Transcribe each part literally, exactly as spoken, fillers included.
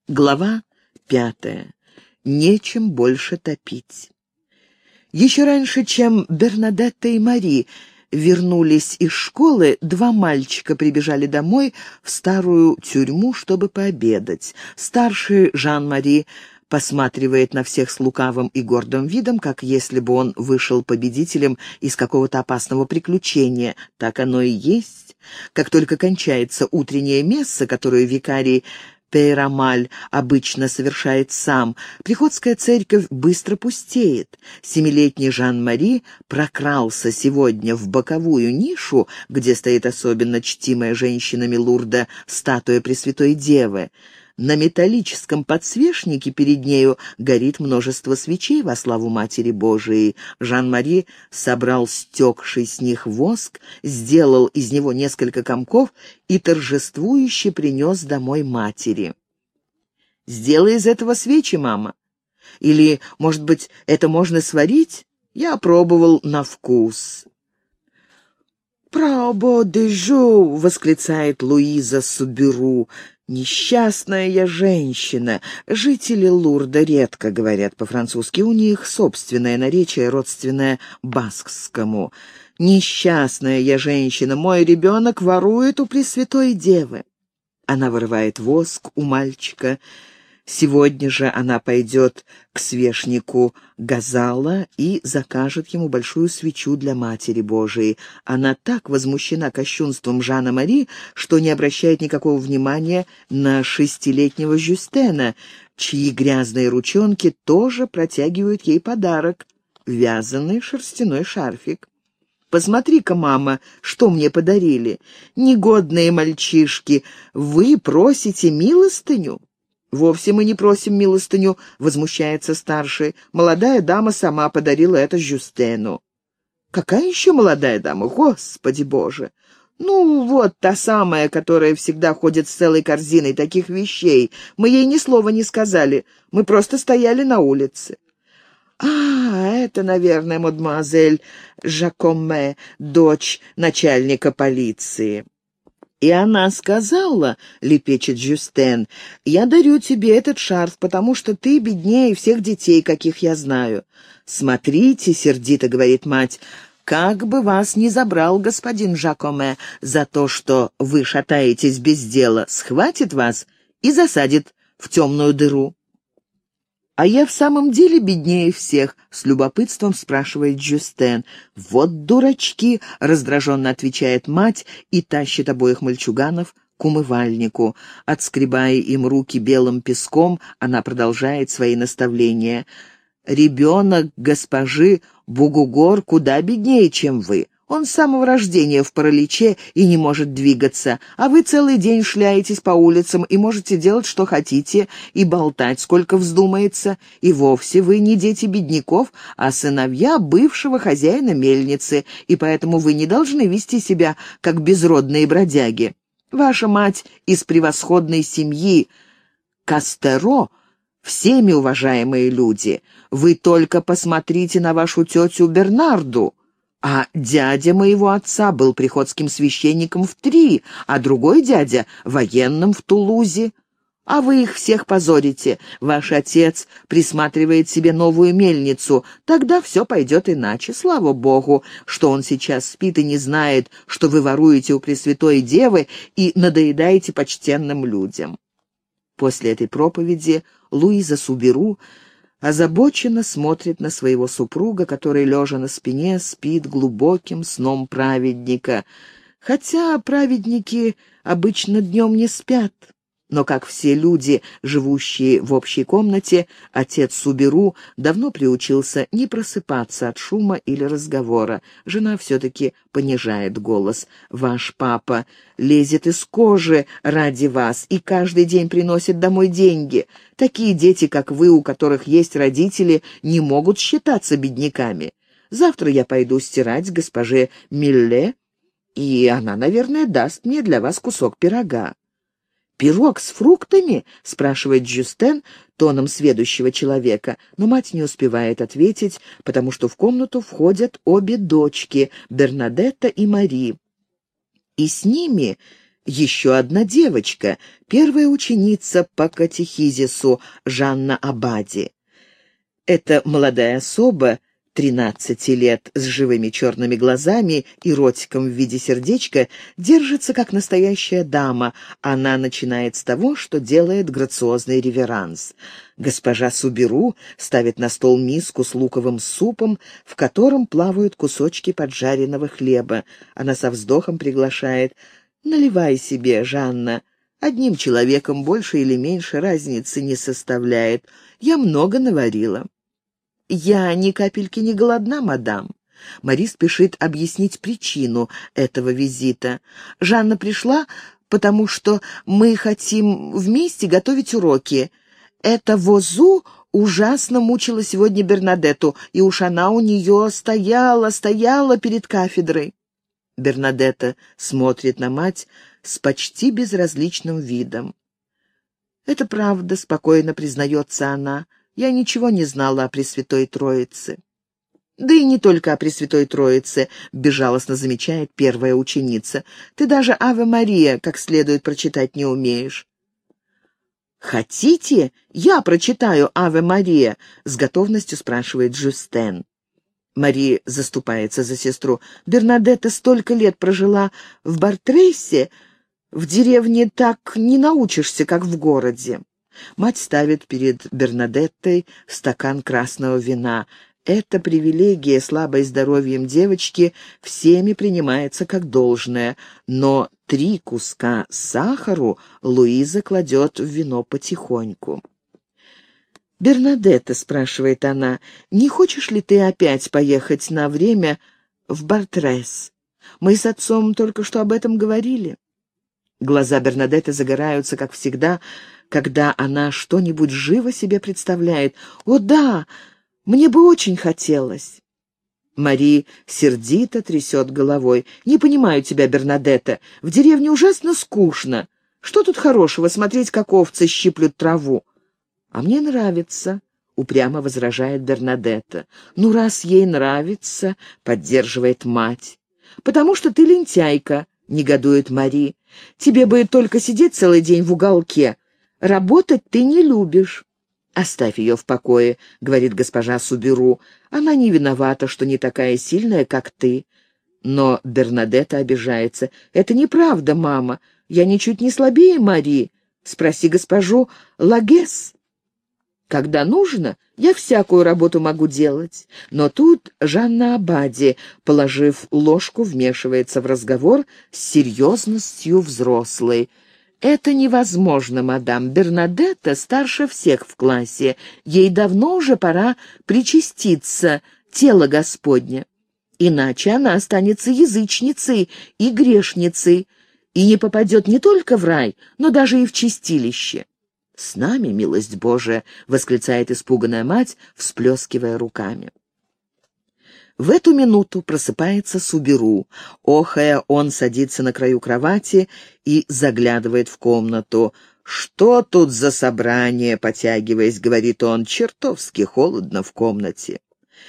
Глава пятая. Нечем больше топить. Еще раньше, чем Бернадетта и Мари вернулись из школы, два мальчика прибежали домой в старую тюрьму, чтобы пообедать. Старший Жан-Мари посматривает на всех с лукавым и гордым видом, как если бы он вышел победителем из какого-то опасного приключения. Так оно и есть. Как только кончается утренняя месса, которую викарий Пейрамаль обычно совершает сам, приходская церковь быстро пустеет. Семилетний Жан-Мари прокрался сегодня в боковую нишу, где стоит особенно чтимая женщинами Лурда статуя Пресвятой Девы. На металлическом подсвечнике перед нею горит множество свечей во славу Матери Божией. Жан-Мари собрал стекший с них воск, сделал из него несколько комков и торжествующе принес домой матери. «Сделай из этого свечи, мама. Или, может быть, это можно сварить? Я пробовал на вкус». «Право де жу!» — восклицает Луиза Суберу. «Несчастная я женщина». Жители Лурда редко говорят по-французски, у них собственное наречие, родственное баскскому. «Несчастная я женщина, мой ребенок ворует у Пресвятой Девы». Она вырывает воск у мальчика. Сегодня же она пойдет к свечнику Газала и закажет ему большую свечу для Матери Божией. Она так возмущена кощунством Жана-Мари, что не обращает никакого внимания на шестилетнего Жюстена, чьи грязные ручонки тоже протягивают ей подарок — вязаный шерстяной шарфик. «Посмотри-ка, мама, что мне подарили. Негодные мальчишки, вы просите милостыню?» «Вовсе мы не просим милостыню», — возмущается старший. «Молодая дама сама подарила это Жюстену». «Какая еще молодая дама? Господи Боже!» «Ну, вот та самая, которая всегда ходит с целой корзиной таких вещей. Мы ей ни слова не сказали. Мы просто стояли на улице». «А, это, наверное, мадемуазель Жакоме, дочь начальника полиции». «И она сказала, — лепечет Жюстен, — я дарю тебе этот шарф, потому что ты беднее всех детей, каких я знаю». «Смотрите, — сердито говорит мать, — как бы вас не забрал господин Жакоме за то, что вы шатаетесь без дела, схватит вас и засадит в темную дыру». «А я в самом деле беднее всех?» — с любопытством спрашивает Жюстен. «Вот дурачки!» — раздраженно отвечает мать и тащит обоих мальчуганов к умывальнику. Отскребая им руки белым песком, она продолжает свои наставления. «Ребенок госпожи Бугугор куда беднее, чем вы. Он с самого рождения в параличе и не может двигаться, а вы целый день шляетесь по улицам и можете делать, что хотите, и болтать, сколько вздумается. И вовсе вы не дети бедняков, а сыновья бывшего хозяина мельницы, и поэтому вы не должны вести себя, как безродные бродяги. Ваша мать из превосходной семьи Кастеро, всеми уважаемые люди. Вы только посмотрите на вашу тетю Бернарду. А дядя моего отца был приходским священником в Три, а другой дядя — военным в Тулузе. А вы их всех позорите. Ваш отец присматривает себе новую мельницу. Тогда все пойдет иначе. Слава Богу, что он сейчас спит и не знает, что вы воруете у Пресвятой Девы и надоедаете почтенным людям». После этой проповеди Луиза Суберу озабоченно смотрит на своего супруга, который, лежа на спине, спит глубоким сном праведника. Хотя праведники обычно днем не спят. Но, как все люди, живущие в общей комнате, отец Суберу давно приучился не просыпаться от шума или разговора. Жена все-таки понижает голос. «Ваш папа лезет из кожи ради вас и каждый день приносит домой деньги. Такие дети, как вы, у которых есть родители, не могут считаться бедняками. Завтра я пойду стирать госпоже Милле, и она, наверное, даст мне для вас кусок пирога». «Пирог с фруктами?» — спрашивает Жюстен тоном сведущего человека, но мать не успевает ответить, потому что в комнату входят обе дочки, Бернадетта и Мари. И с ними еще одна девочка, первая ученица по катехизису Жанна Абади. Эта молодая особа, тринадцати лет, с живыми черными глазами и ротиком в виде сердечка, держится как настоящая дама. Она начинает с того, что делает грациозный реверанс. Госпожа Суберу ставит на стол миску с луковым супом, в котором плавают кусочки поджаренного хлеба. Она со вздохом приглашает: «Наливай себе, Жанна. Одним человеком больше или меньше разницы не составляет. Я много наварила». «Я ни капельки не голодна, мадам». Мари спешит объяснить причину этого визита. «Жанна пришла, потому что мы хотим вместе готовить уроки. Эта Возу ужасно мучила сегодня Бернадетту, и уж она у нее стояла, стояла перед кафедрой». Бернадетта смотрит на мать с почти безразличным видом. «Это правда», — спокойно признается она. «Я ничего не знала о Пресвятой Троице». «Да и не только о Пресвятой Троице», — безжалостно замечает первая ученица. «Ты даже Аве Мария как следует прочитать не умеешь». «Хотите, я прочитаю Аве Мария?» — с готовностью спрашивает Жюстен. Мари заступается за сестру. «Бернадетта столько лет прожила в Бартрессе. В деревне так не научишься, как в городе». Мать ставит перед Бернадеттой стакан красного вина. Эта привилегия, слабой здоровьем девочки, всеми принимается как должное, но три куска сахару Луиза кладет в вино потихоньку. «Бернадетта», — спрашивает она, — «не хочешь ли ты опять поехать на время в Бартресс? Мы с отцом только что об этом говорили». Глаза Бернадетты загораются, как всегда, когда она что-нибудь живо себе представляет. «О да, мне бы очень хотелось». Мари сердито трясет головой. «Не понимаю тебя, Бернадетта. В деревне ужасно скучно. Что тут хорошего смотреть, как овцы щиплют траву?» «А мне нравится», — упрямо возражает Бернадетта. «Ну, раз ей нравится», — поддерживает мать. «Потому что ты лентяйка», — негодует Мари. «Тебе бы только сидеть целый день в уголке. Работать ты не любишь». «Оставь ее в покое», — говорит госпожа Суберу. «Она не виновата, что не такая сильная, как ты». Но Бернадетта обижается. «Это неправда, мама. Я ничуть не слабее Мари. Спроси госпожу Лагес. Когда нужно, я всякую работу могу делать». Но тут Жанна Абади, положив ложку, вмешивается в разговор с серьезностью взрослой. «Это невозможно, мадам. Бернадетта старше всех в классе. Ей давно уже пора причаститься, тело Господне. Иначе она останется язычницей и грешницей и не попадет не только в рай, но даже и в чистилище». «С нами, милость Божия!» — восклицает испуганная мать, всплескивая руками. В эту минуту просыпается Суберу. Охая, он садится на краю кровати и заглядывает в комнату. «Что тут за собрание?» — потягиваясь, говорит он. «Чертовски холодно в комнате».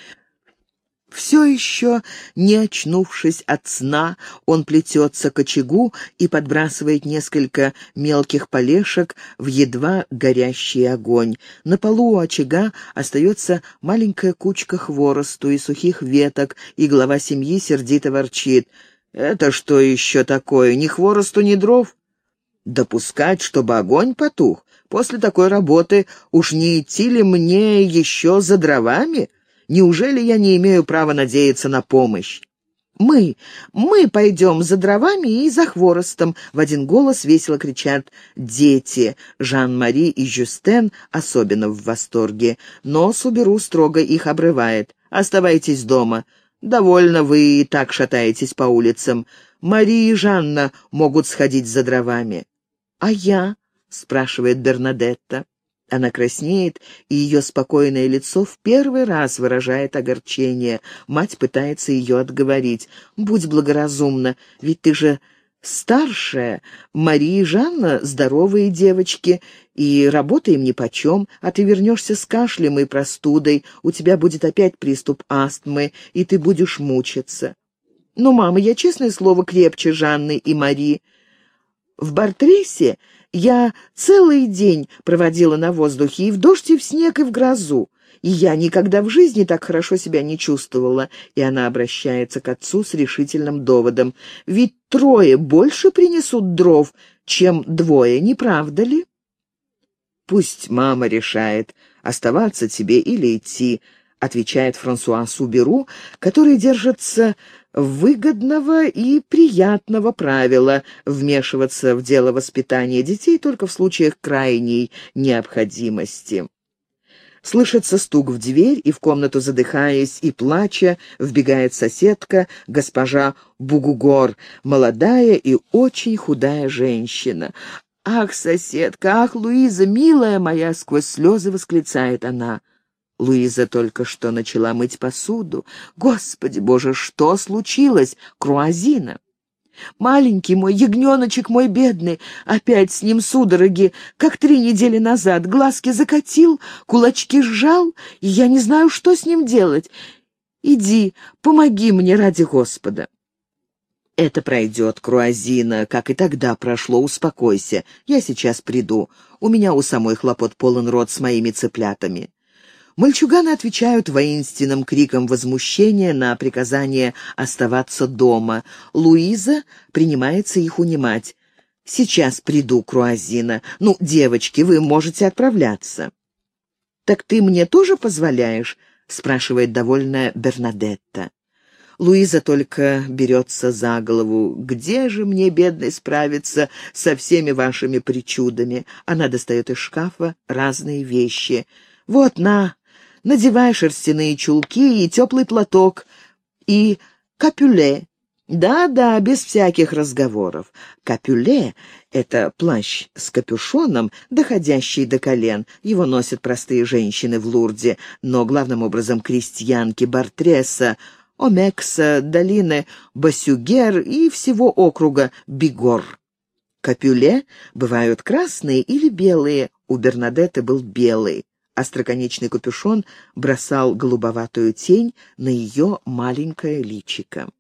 Все еще не очнувшись от сна, он плетется к очагу и подбрасывает несколько мелких полешек в едва горящий огонь. На полу у очага остается маленькая кучка хворосту и сухих веток, и глава семьи сердито ворчит. «Это что еще такое? Ни хворосту, ни дров? Допускать, чтобы огонь потух? После такой работы уж не идти ли мне еще за дровами? Неужели я не имею права надеяться на помощь?» «Мы, мы пойдем за дровами и за хворостом», — в один голос весело кричат дети. Жан-Мари и Жюстен особенно в восторге, но Суберу строго их обрывает. «Оставайтесь дома. Довольно вы и так шатаетесь по улицам. Мари и Жанна могут сходить за дровами». «А я?» — спрашивает Бернадетта. Она краснеет, и ее спокойное лицо в первый раз выражает огорчение. Мать пытается ее отговорить. «Будь благоразумна, ведь ты же старшая. Мария и Жанна — здоровые девочки, и работа им нипочем, а ты вернешься с кашлем и простудой, у тебя будет опять приступ астмы, и ты будешь мучиться». «Ну, мама, я, честное слово, крепче Жанны и Марии». В Бартресе я целый день проводила на воздухе и в дождь, и в снег, и в грозу. И я никогда в жизни так хорошо себя не чувствовала». И она обращается к отцу с решительным доводом. «Ведь трое больше принесут дров, чем двое, не правда ли?» «Пусть мама решает, оставаться тебе или идти», — отвечает Франсуа Суберу, который держится выгодного и приятного правила вмешиваться в дело воспитания детей только в случаях крайней необходимости. Слышится стук в дверь, и в комнату, задыхаясь и плача, вбегает соседка, госпожа Бугугор, молодая и очень худая женщина. «Ах, соседка, ах, Луиза, милая моя!» — сквозь слезы восклицает она. Луиза только что начала мыть посуду. «Господи Боже, что случилось, Круазина?» «Маленький мой, ягненочек мой бедный, опять с ним судороги, как три недели назад. Глазки закатил, кулачки сжал, и я не знаю, что с ним делать. Иди, помоги мне ради Господа». «Это пройдет, Круазина, как и тогда прошло, успокойся. Я сейчас приду. У меня у самой хлопот полон рот с моими цыплятами». Мальчуганы отвечают воинственным криком возмущения на приказание оставаться дома. Луиза принимается их унимать. «Сейчас приду, Круазина. Ну, девочки, вы можете отправляться». «Так ты мне тоже позволяешь?» — спрашивает довольная Бернадетта. Луиза только берется за голову. «Где же мне, бедной, справиться со всеми вашими причудами?» Она достает из шкафа разные вещи. «Вот, на, надевай шерстяные чулки и теплый платок, и капюле. Да-да, без всяких разговоров. Капюле — это плащ с капюшоном, доходящий до колен. Его носят простые женщины в Лурде, но главным образом крестьянки Бартреса, Омекса, долины Басюгер и всего округа Бигор. Капюле бывают красные или белые, у Бернадетты был белый. Остроконечный капюшон бросал голубоватую тень на ее маленькое личико.